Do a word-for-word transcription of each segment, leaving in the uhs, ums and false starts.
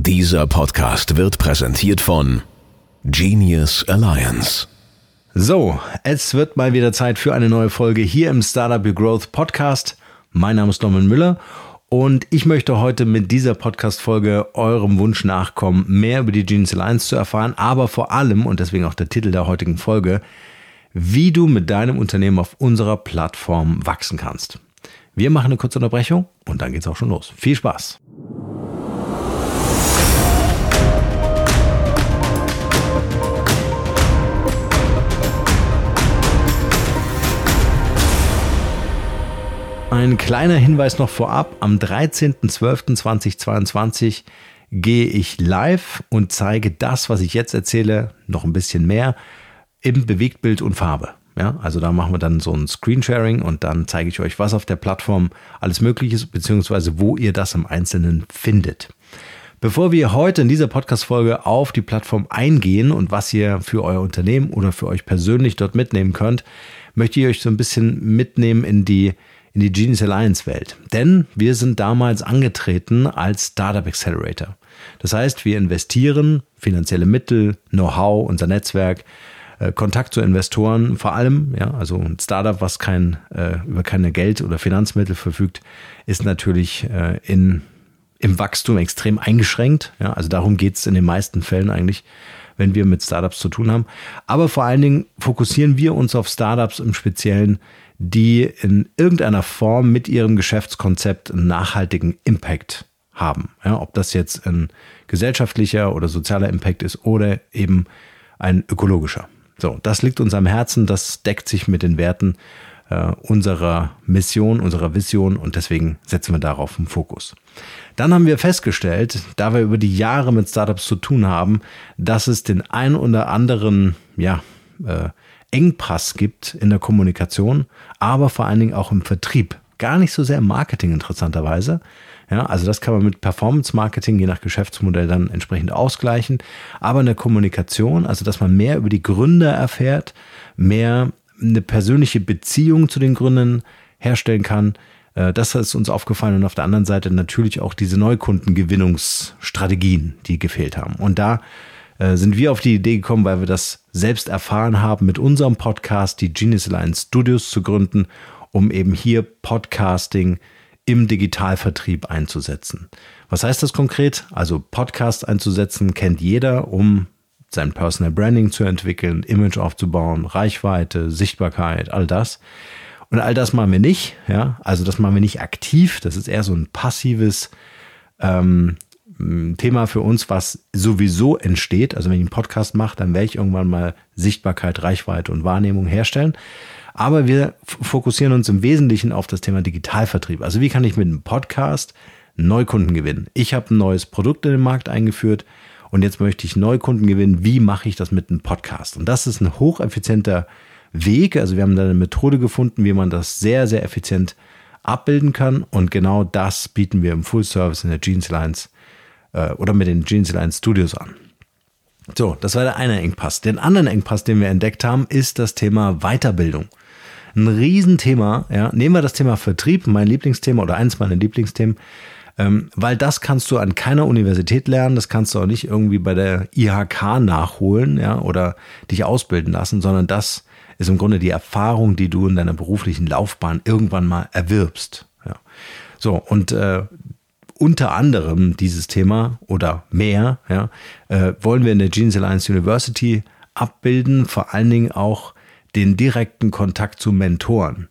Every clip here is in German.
Dieser Podcast wird präsentiert von Genius Alliance. So, es wird mal wieder Zeit für eine neue Folge hier im Startup Your Growth Podcast. Mein Name ist Norman Müller und ich möchte heute mit dieser Podcast-Folge eurem Wunsch nachkommen, mehr über die Genius Alliance zu erfahren, aber vor allem, und deswegen auch der Titel der heutigen Folge, wie du mit deinem Unternehmen auf unserer Plattform wachsen kannst. Wir machen eine kurze Unterbrechung und dann geht's auch schon los. Viel Spaß! Ein kleiner Hinweis noch vorab, am dreizehnten zwölften zweitausendzweiundzwanzig gehe ich live und zeige das, was ich jetzt erzähle, noch ein bisschen mehr im Bewegtbild und Farbe. Ja, also da machen wir dann so ein Screensharing und dann zeige ich euch, was auf der Plattform alles möglich ist, beziehungsweise wo ihr das im Einzelnen findet. Bevor wir heute in dieser Podcast-Folge auf die Plattform eingehen und was ihr für euer Unternehmen oder für euch persönlich dort mitnehmen könnt, möchte ich euch so ein bisschen mitnehmen in die in die Genius Alliance Welt. Denn wir sind damals angetreten als Startup Accelerator. Das heißt, wir investieren finanzielle Mittel, Know-how, unser Netzwerk, äh, Kontakt zu Investoren, vor allem, ja, also ein Startup, was kein, äh, über keine Geld- oder Finanzmittel verfügt, ist natürlich äh, in, im Wachstum extrem eingeschränkt. Ja, also darum geht es in den meisten Fällen eigentlich, wenn wir mit Startups zu tun haben. Aber vor allen Dingen fokussieren wir uns auf Startups im Speziellen, die in irgendeiner Form mit ihrem Geschäftskonzept einen nachhaltigen Impact haben. Ja, ob das jetzt ein gesellschaftlicher oder sozialer Impact ist oder eben ein ökologischer. So, das liegt uns am Herzen, das deckt sich mit den Werten äh, unserer Mission, unserer Vision und deswegen setzen wir darauf einen Fokus. Dann haben wir festgestellt, da wir über die Jahre mit Startups zu tun haben, dass es den ein oder anderen, ja, äh, Engpass gibt in der Kommunikation, aber vor allen Dingen auch im Vertrieb. Gar nicht so sehr im Marketing interessanterweise. Ja, also das kann man mit Performance-Marketing je nach Geschäftsmodell dann entsprechend ausgleichen. Aber in der Kommunikation, also dass man mehr über die Gründer erfährt, mehr eine persönliche Beziehung zu den Gründern herstellen kann, das ist uns aufgefallen. Und auf der anderen Seite natürlich auch diese Neukundengewinnungsstrategien, die gefehlt haben. Und da sind wir auf die Idee gekommen, weil wir das selbst erfahren haben, mit unserem Podcast die Genius Alliance Studios zu gründen, um eben hier Podcasting im Digitalvertrieb einzusetzen. Was heißt das konkret? Also Podcast einzusetzen kennt jeder, um sein Personal Branding zu entwickeln, Image aufzubauen, Reichweite, Sichtbarkeit, all das. Und all das machen wir nicht. Ja? Also das machen wir nicht aktiv. Das ist eher so ein passives ähm, Thema für uns, was sowieso entsteht. Also wenn ich einen Podcast mache, dann werde ich irgendwann mal Sichtbarkeit, Reichweite und Wahrnehmung herstellen. Aber wir fokussieren uns im Wesentlichen auf das Thema Digitalvertrieb. Also wie kann ich mit einem Podcast Neukunden gewinnen? Ich habe ein neues Produkt in den Markt eingeführt und jetzt möchte ich Neukunden gewinnen. Wie mache ich das mit einem Podcast? Und das ist ein hocheffizienter Weg. Also wir haben da eine Methode gefunden, wie man das sehr, sehr effizient abbilden kann. Und genau das bieten wir im Full Service in der Genius Alliance oder mit den Genius Alliance Studios an. So, das war der eine Engpass. Den anderen Engpass, den wir entdeckt haben, ist das Thema Weiterbildung. Ein Riesenthema, ja. Nehmen wir das Thema Vertrieb, mein Lieblingsthema oder eins meiner Lieblingsthemen, ähm, weil das kannst du an keiner Universität lernen, das kannst du auch nicht irgendwie bei der I H K nachholen, ja, oder dich ausbilden lassen, sondern das ist im Grunde die Erfahrung, die du in deiner beruflichen Laufbahn irgendwann mal erwirbst. Ja. So, und äh, unter anderem dieses Thema oder mehr, ja, äh, wollen wir in der Genius Alliance University abbilden, vor allen Dingen auch den direkten Kontakt zu Mentoren.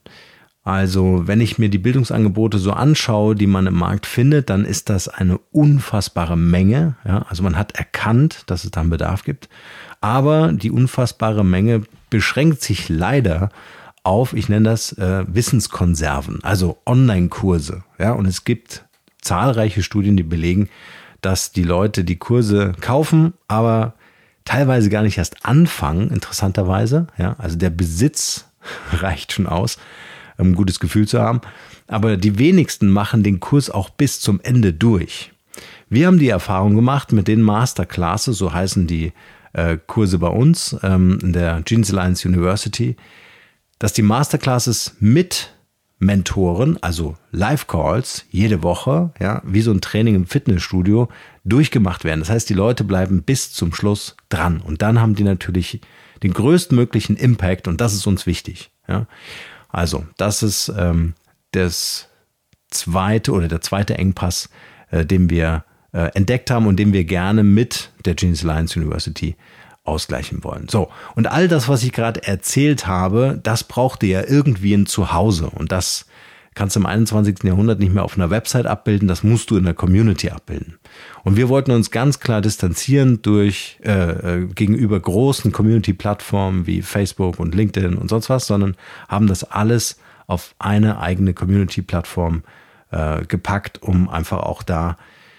Also wenn ich mir die Bildungsangebote so anschaue, die man im Markt findet, dann ist das eine unfassbare Menge. Ja, also man hat erkannt, dass es da einen Bedarf gibt, aber die unfassbare Menge beschränkt sich leider auf, ich nenne das äh, Wissenskonserven, also Online-Kurse. Ja, und es gibt zahlreiche Studien, die belegen, dass die Leute die Kurse kaufen, aber teilweise gar nicht erst anfangen, interessanterweise. Ja, also der Besitz reicht schon aus, um ein gutes Gefühl zu haben. Aber die wenigsten machen den Kurs auch bis zum Ende durch. Wir haben die Erfahrung gemacht mit den Masterclasses, so heißen die äh, Kurse bei uns ähm, in der Genius Alliance University, dass die Masterclasses mit Mentoren, also Live-Calls jede Woche, ja, wie so ein Training im Fitnessstudio, durchgemacht werden. Das heißt, die Leute bleiben bis zum Schluss dran und dann haben die natürlich den größtmöglichen Impact und das ist uns wichtig. Ja. Also, das ist ähm, das zweite oder der zweite Engpass, äh, den wir äh, entdeckt haben und den wir gerne mit der Genius Alliance University ausgleichen wollen. So, und all das, was ich gerade erzählt habe, das braucht ihr ja irgendwie ein Zuhause und das kannst du im einundzwanzigsten Jahrhundert nicht mehr auf einer Website abbilden, das musst du in der Community abbilden. Und wir wollten uns ganz klar distanzieren durch äh, gegenüber großen Community-Plattformen wie Facebook und LinkedIn und sonst was, sondern haben das alles auf eine eigene Community-Plattform äh, gepackt, um einfach auch da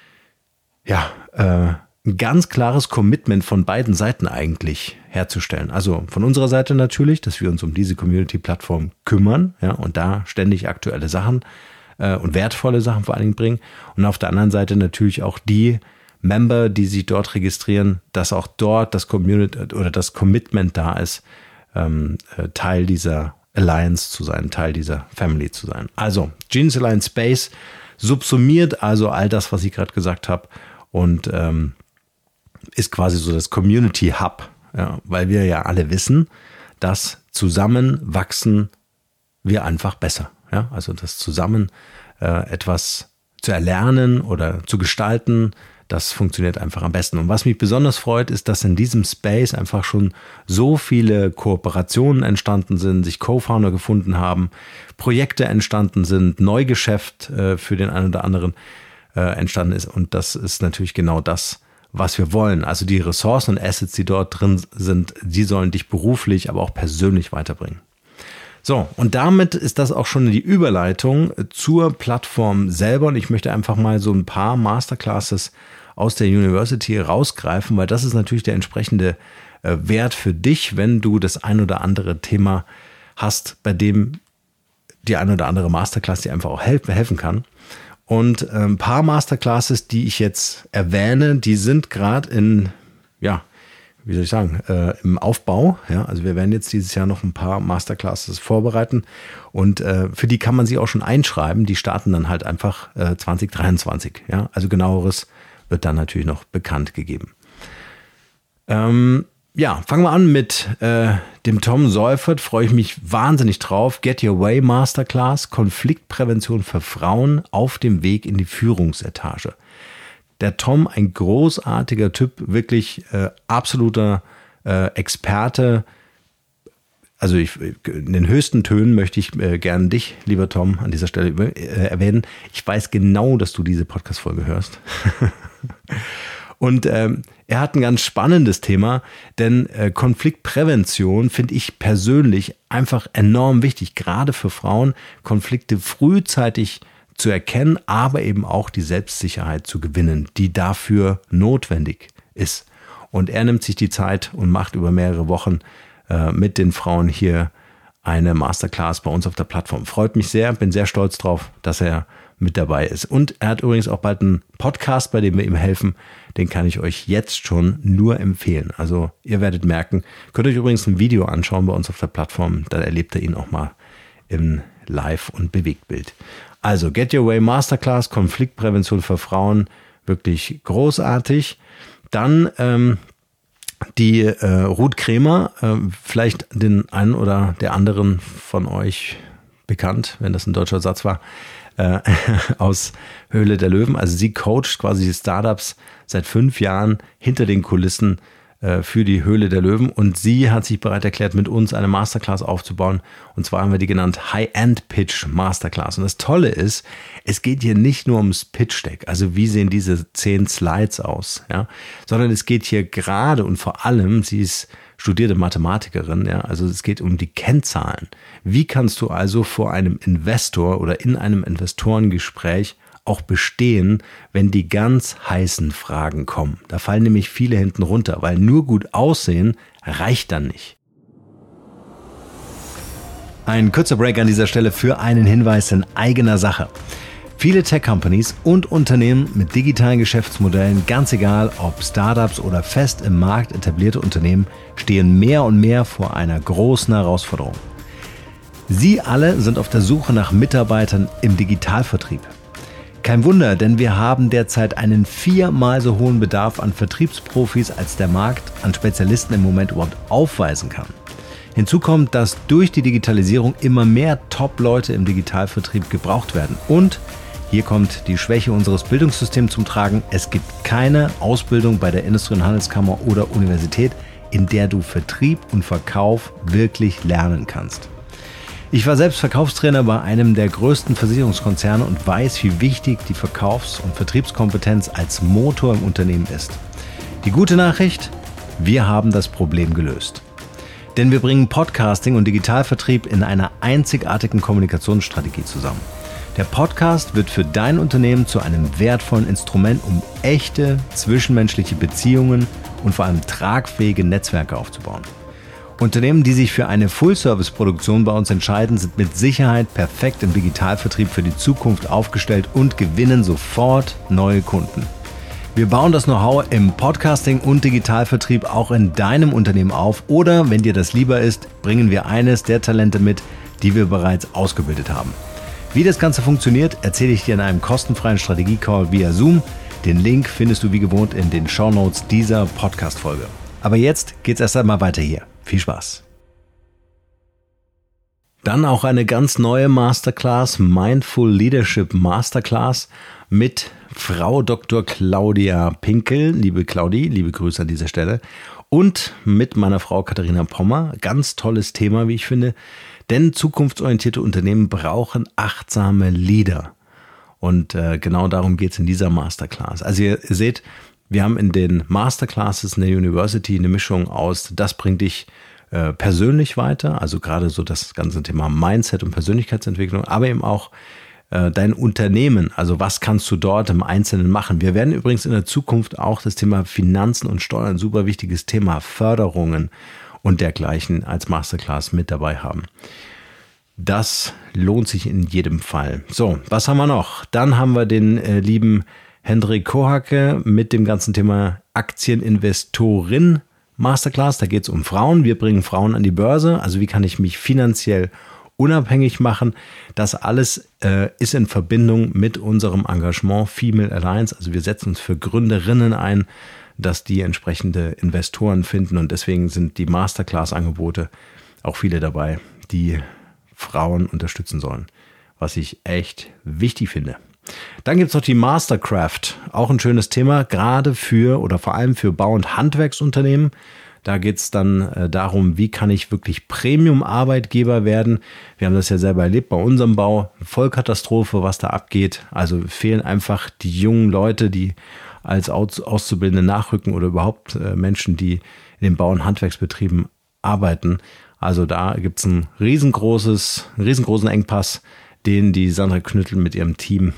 ja äh, ein ganz klares Commitment von beiden Seiten eigentlich herzustellen. Also von unserer Seite natürlich, dass wir uns um diese Community-Plattform kümmern, ja, und da ständig aktuelle Sachen äh, und wertvolle Sachen vor allen Dingen bringen. Und auf der anderen Seite natürlich auch die Member, die sich dort registrieren, dass auch dort das Community oder das Commitment da ist, ähm, äh, Teil dieser Alliance zu sein, Teil dieser Family zu sein. Also Genius Alliance Space subsumiert also all das, was ich gerade gesagt habe und ähm, ist quasi so das Community Hub, ja, weil wir ja alle wissen, dass zusammen wachsen wir einfach besser. Ja? Also das zusammen äh, etwas zu erlernen oder zu gestalten, das funktioniert einfach am besten. Und was mich besonders freut, ist, dass in diesem Space einfach schon so viele Kooperationen entstanden sind, sich Co-Founder gefunden haben, Projekte entstanden sind, Neugeschäft äh, für den einen oder anderen äh, entstanden ist. Und das ist natürlich genau das, was wir wollen. Also die Ressourcen und Assets, die dort drin sind, die sollen dich beruflich, aber auch persönlich weiterbringen. So, und damit ist das auch schon die Überleitung zur Plattform selber. Und ich möchte einfach mal so ein paar Masterclasses aus der University rausgreifen, weil das ist natürlich der entsprechende äh, Wert für dich, wenn du das ein oder andere Thema hast, bei dem die ein oder andere Masterclass dir einfach auch helf- helfen kann. Und äh, ein paar Masterclasses, die ich jetzt erwähne, die sind gerade in, ja, wie soll ich sagen, äh, im Aufbau. Ja, also wir werden jetzt dieses Jahr noch ein paar Masterclasses vorbereiten und äh, für die kann man sich auch schon einschreiben. Die starten dann halt einfach äh, zwanzig dreiundzwanzig. Ja, also genaueres wird dann natürlich noch bekannt gegeben. Ähm, ja, fangen wir an mit äh, dem Tom Seufert. Freue ich mich wahnsinnig drauf. Get Your Way Masterclass, Konfliktprävention für Frauen auf dem Weg in die Führungsetage. Der Tom, ein großartiger Typ, wirklich äh, absoluter äh, Experte. Also ich, in den höchsten Tönen möchte ich äh, gerne dich, lieber Tom, an dieser Stelle äh, erwähnen. Ich weiß genau, dass du diese Podcast-Folge hörst. Und ähm, er hat ein ganz spannendes Thema, denn äh, Konfliktprävention finde ich persönlich einfach enorm wichtig, gerade für Frauen, Konflikte frühzeitig zu erkennen, aber eben auch die Selbstsicherheit zu gewinnen, die dafür notwendig ist. Und er nimmt sich die Zeit und macht über mehrere Wochen äh, mit den Frauen hier eine Masterclass bei uns auf der Plattform. Freut mich sehr, bin sehr stolz drauf, dass er mit dabei ist. Und er hat übrigens auch bald einen Podcast, bei dem wir ihm helfen. Den kann ich euch jetzt schon nur empfehlen. Also ihr werdet merken, könnt euch übrigens ein Video anschauen bei uns auf der Plattform. Da erlebt ihr ihn auch mal im Live- und Bewegtbild. Also Get Your Way Masterclass, Konfliktprävention für Frauen, wirklich großartig. Dann ähm, die äh, Ruth Kremer, äh, vielleicht den einen oder der anderen von euch bekannt, wenn das ein deutscher Satz war, äh, aus Höhle der Löwen. Also sie coacht quasi die Startups seit fünf Jahren hinter den Kulissen äh, für die Höhle der Löwen und sie hat sich bereit erklärt, mit uns eine Masterclass aufzubauen und zwar haben wir die genannt High-End-Pitch Masterclass und das Tolle ist, es geht hier nicht nur ums Pitch-Deck, also wie sehen diese zehn Slides aus, ja, sondern es geht hier gerade und vor allem, sie ist studierte Mathematikerin, ja, also es geht um die Kennzahlen. Wie kannst du also vor einem Investor oder in einem Investorengespräch auch bestehen, wenn die ganz heißen Fragen kommen? Da fallen nämlich viele hinten runter, weil nur gut aussehen reicht dann nicht. Ein kurzer Break an dieser Stelle für einen Hinweis in eigener Sache. Viele Tech-Companies und Unternehmen mit digitalen Geschäftsmodellen, ganz egal ob Startups oder fest im Markt etablierte Unternehmen, stehen mehr und mehr vor einer großen Herausforderung. Sie alle sind auf der Suche nach Mitarbeitern im Digitalvertrieb. Kein Wunder, denn wir haben derzeit einen viermal so hohen Bedarf an Vertriebsprofis, als der Markt an Spezialisten im Moment überhaupt aufweisen kann. Hinzu kommt, dass durch die Digitalisierung immer mehr Top-Leute im Digitalvertrieb gebraucht werden. Und hier kommt die Schwäche unseres Bildungssystems zum Tragen. Es gibt keine Ausbildung bei der Industrie- und Handelskammer oder Universität, in der du Vertrieb und Verkauf wirklich lernen kannst. Ich war selbst Verkaufstrainer bei einem der größten Versicherungskonzerne und weiß, wie wichtig die Verkaufs- und Vertriebskompetenz als Motor im Unternehmen ist. Die gute Nachricht: Wir haben das Problem gelöst. Denn wir bringen Podcasting und Digitalvertrieb in einer einzigartigen Kommunikationsstrategie zusammen. Der Podcast wird für dein Unternehmen zu einem wertvollen Instrument, um echte zwischenmenschliche Beziehungen und vor allem tragfähige Netzwerke aufzubauen. Unternehmen, die sich für eine Full-Service-Produktion bei uns entscheiden, sind mit Sicherheit perfekt im Digitalvertrieb für die Zukunft aufgestellt und gewinnen sofort neue Kunden. Wir bauen das Know-how im Podcasting und Digitalvertrieb auch in deinem Unternehmen auf oder, wenn dir das lieber ist, bringen wir eines der Talente mit, die wir bereits ausgebildet haben. Wie das Ganze funktioniert, erzähle ich dir in einem kostenfreien Strategie-Call via Zoom. Den Link findest du wie gewohnt in den Shownotes dieser Podcast-Folge. Aber jetzt geht's erst einmal weiter hier. Viel Spaß! Dann auch eine ganz neue Masterclass, Mindful Leadership Masterclass mit Frau Doktor Claudia Pinkel. Liebe Claudi, liebe Grüße an dieser Stelle. Und mit meiner Frau Katharina Pommer. Ganz tolles Thema, wie ich finde. Denn zukunftsorientierte Unternehmen brauchen achtsame Leader. Und äh, genau darum geht es in dieser Masterclass. Also ihr, ihr seht, wir haben in den Masterclasses in der University eine Mischung aus, das bringt dich äh, persönlich weiter, also gerade so das ganze Thema Mindset und Persönlichkeitsentwicklung, aber eben auch äh, dein Unternehmen, also was kannst du dort im Einzelnen machen. Wir werden übrigens in der Zukunft auch das Thema Finanzen und Steuern, super wichtiges Thema, Förderungen und dergleichen als Masterclass mit dabei haben. Das lohnt sich in jedem Fall. So, was haben wir noch? Dann haben wir den äh, lieben Hendrik Kohacke mit dem ganzen Thema Aktieninvestorin Masterclass. Da geht es um Frauen. Wir bringen Frauen an die Börse. Also wie kann ich mich finanziell unabhängig machen? Das alles äh, ist in Verbindung mit unserem Engagement Female Alliance. Also wir setzen uns für Gründerinnen ein, dass die entsprechende Investoren finden. Und deswegen sind die Masterclass-Angebote auch viele dabei, die Frauen unterstützen sollen. Was ich echt wichtig finde. Dann gibt es noch die Mastercraft, auch ein schönes Thema, gerade für oder vor allem für Bau- und Handwerksunternehmen. Da geht es dann äh, darum, wie kann ich wirklich Premium-Arbeitgeber werden. Wir haben das ja selber erlebt bei unserem Bau, Vollkatastrophe, was da abgeht. Also fehlen einfach die jungen Leute, die als Aus- Auszubildende nachrücken oder überhaupt äh, Menschen, die in den Bau- und Handwerksbetrieben arbeiten. Also da gibt es ein riesengroßes, einen riesengroßen Engpass, den die Sandra Knüttel mit ihrem Team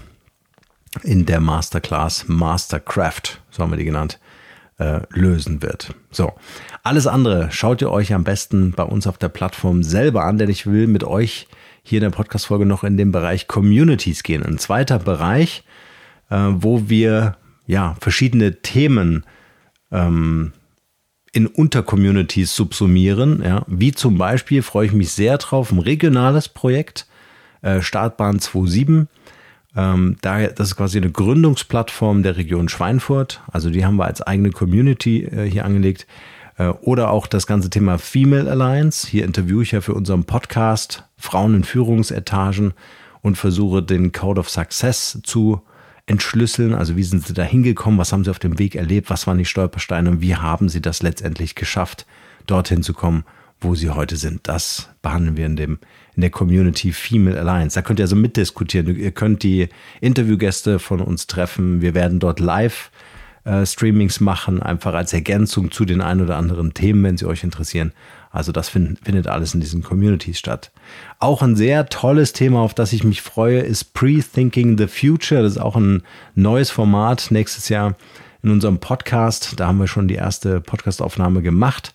in der Masterclass Mastercraft, so haben wir die genannt, äh, lösen wird. So, alles andere schaut ihr euch am besten bei uns auf der Plattform selber an, denn ich will mit euch hier in der Podcast-Folge noch in den Bereich Communities gehen. Ein zweiter Bereich, äh, wo wir ja verschiedene Themen ähm, in Untercommunities subsumieren. Ja, wie zum Beispiel, freue ich mich sehr drauf, ein regionales Projekt, äh, Startbahn siebenundzwanzig. Ähm, da, das ist quasi eine Gründungsplattform der Region Schweinfurt. Also die haben wir als eigene Community äh, hier angelegt. Äh, oder auch das ganze Thema Female Alliance. Hier interviewe ich ja für unseren Podcast Frauen in Führungsetagen und versuche den Code of Success zu entschlüsseln. Also wie sind sie da hingekommen? Was haben sie auf dem Weg erlebt? Was waren die Stolpersteine? Und wie haben sie das letztendlich geschafft, dorthin zu kommen, wo sie heute sind? Das behandeln wir in dem in der Community Female Alliance. Da könnt ihr also mitdiskutieren. Ihr könnt die Interviewgäste von uns treffen. Wir werden dort live äh, Streamings machen, einfach als Ergänzung zu den ein oder anderen Themen, wenn sie euch interessieren. Also das find, findet alles in diesen Communities statt. Auch ein sehr tolles Thema, auf das ich mich freue, ist Pre-Thinking the Future. Das ist auch ein neues Format nächstes Jahr in unserem Podcast. Da haben wir schon die erste Podcastaufnahme gemacht.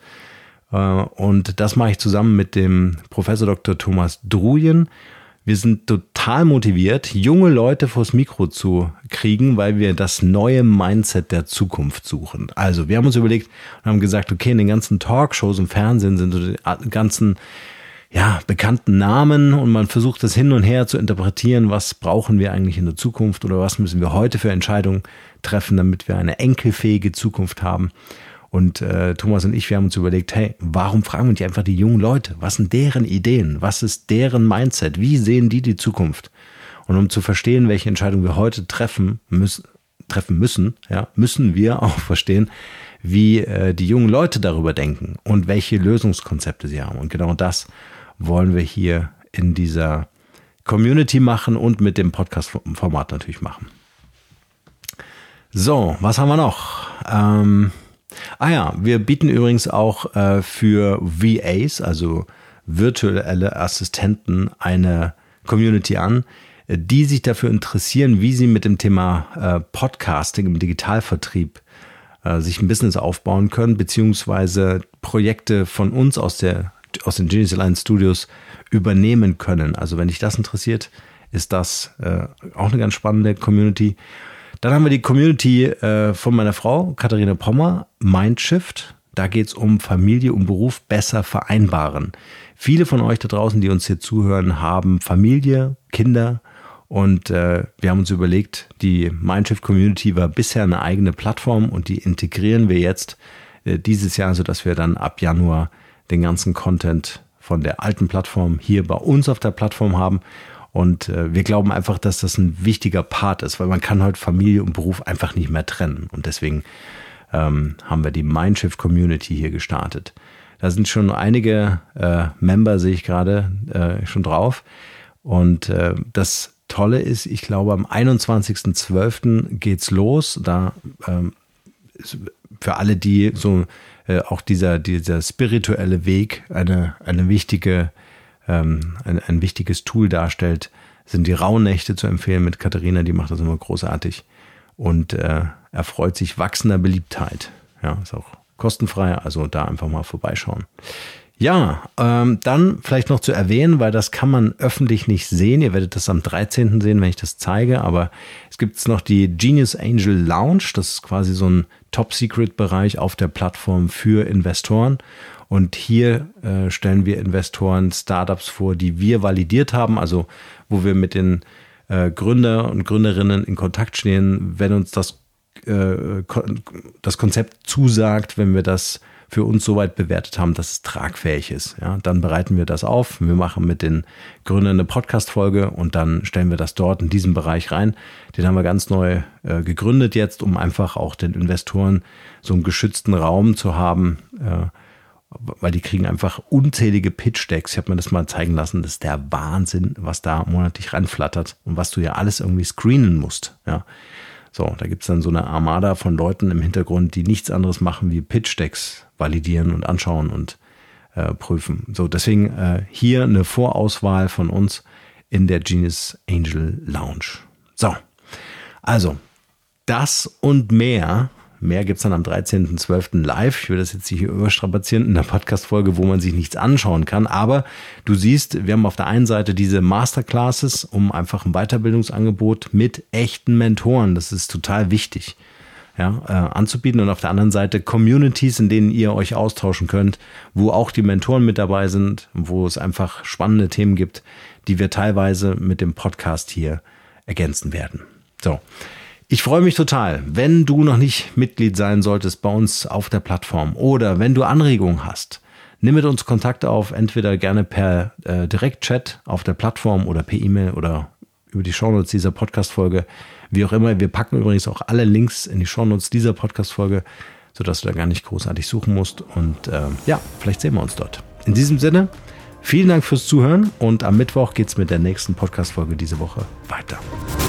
Und das mache ich zusammen mit dem Professor Doktor Thomas Druyen. Wir sind total motiviert, junge Leute vors Mikro zu kriegen, weil wir das neue Mindset der Zukunft suchen. Also wir haben uns überlegt und haben gesagt, okay, in den ganzen Talkshows im Fernsehen sind so die ganzen ja, bekannten Namen und man versucht das hin und her zu interpretieren, was brauchen wir eigentlich in der Zukunft oder was müssen wir heute für Entscheidungen treffen, damit wir eine enkelfähige Zukunft haben. Und äh, Thomas und ich, wir haben uns überlegt, hey, warum fragen wir nicht einfach die jungen Leute? Was sind deren Ideen? Was ist deren Mindset? Wie sehen die die Zukunft? Und um zu verstehen, welche Entscheidungen wir heute treffen müssen, treffen müssen, ja, müssen wir auch verstehen, wie äh, die jungen Leute darüber denken und welche Lösungskonzepte sie haben. Und genau das wollen wir hier in dieser Community machen und mit dem Podcast-Format natürlich machen. So, was haben wir noch? Ähm, ah ja, wir bieten übrigens auch äh, für V As, also virtuelle Assistenten, eine Community an, die sich dafür interessieren, wie sie mit dem Thema äh, Podcasting im Digitalvertrieb äh, sich ein Business aufbauen können, beziehungsweise Projekte von uns aus der aus den Genius Alliance Studios übernehmen können. Also wenn dich das interessiert, ist das äh, auch eine ganz spannende Community. Dann haben wir die Community äh, von meiner Frau, Katharina Pommer, Mindshift. Da geht es um Familie und Beruf besser vereinbaren. Viele von euch da draußen, die uns hier zuhören, haben Familie, Kinder und äh, wir haben uns überlegt, die Mindshift Community war bisher eine eigene Plattform und die integrieren wir jetzt äh, dieses Jahr, sodass wir dann ab Januar den ganzen Content von der alten Plattform hier bei uns auf der Plattform haben. Und äh, wir glauben einfach, dass das ein wichtiger Part ist, weil man kann heute Familie und Beruf einfach nicht mehr trennen. Und deswegen ähm, haben wir die Mindshift Community hier gestartet. Da sind schon einige äh, Member, sehe ich gerade, äh, schon drauf. Und äh, das Tolle ist, ich glaube, am einundzwanzigsten zwölften geht's los. Da ähm, ist für alle, die so äh, auch dieser, dieser spirituelle Weg eine, eine wichtige, ähm, ein, ein wichtiges Tool darstellt, sind die Rauhnächte zu empfehlen mit Katharina, die macht das immer großartig und äh, erfreut sich wachsender Beliebtheit. Ja, ist auch kostenfrei, also da einfach mal vorbeischauen. Ja, ähm, dann vielleicht noch zu erwähnen, weil das kann man öffentlich nicht sehen. Ihr werdet das am dreizehnten sehen, wenn ich das zeige. Aber es gibt noch die Genius Angel Lounge. Das ist quasi so ein Top-Secret-Bereich auf der Plattform für Investoren. Und hier äh, stellen wir Investoren Startups vor, die wir validiert haben. Also wo wir mit den äh, Gründer und Gründerinnen in Kontakt stehen, wenn uns das, äh, das Konzept zusagt, wenn wir das für uns soweit bewertet haben, dass es tragfähig ist. Ja, dann bereiten wir das auf. Wir machen mit den Gründern eine Podcast-Folge und dann stellen wir das dort in diesen Bereich rein. Den haben wir ganz neu äh, gegründet jetzt, um einfach auch den Investoren so einen geschützten Raum zu haben, äh, weil die kriegen einfach unzählige Pitch-Decks. Ich habe mir das mal zeigen lassen. Das ist der Wahnsinn, was da monatlich reinflattert und was du ja alles irgendwie screenen musst. Ja. So, da gibt es dann so eine Armada von Leuten im Hintergrund, die nichts anderes machen wie Pitch-Decks validieren und anschauen und äh, prüfen. So, deswegen äh, hier eine Vorauswahl von uns in der Genius Angel Lounge. So, also das und mehr. Mehr gibt es dann am dreizehnten zwölften live. Ich will das jetzt hier überstrapazieren in der Podcast-Folge, wo man sich nichts anschauen kann. Aber du siehst, wir haben auf der einen Seite diese Masterclasses, um einfach ein Weiterbildungsangebot mit echten Mentoren, das ist total wichtig, ja, äh, anzubieten. Und auf der anderen Seite Communities, in denen ihr euch austauschen könnt, wo auch die Mentoren mit dabei sind, wo es einfach spannende Themen gibt, die wir teilweise mit dem Podcast hier ergänzen werden. So. Ich freue mich total, wenn du noch nicht Mitglied sein solltest bei uns auf der Plattform oder wenn du Anregungen hast, nimm mit uns Kontakt auf, entweder gerne per äh, Direktchat auf der Plattform oder per E-Mail oder über die Shownotes dieser Podcast-Folge, wie auch immer. Wir packen übrigens auch alle Links in die Shownotes dieser Podcast-Folge, sodass du da gar nicht großartig suchen musst und äh, ja, vielleicht sehen wir uns dort. In diesem Sinne, vielen Dank fürs Zuhören und am Mittwoch geht's mit der nächsten Podcast-Folge diese Woche weiter.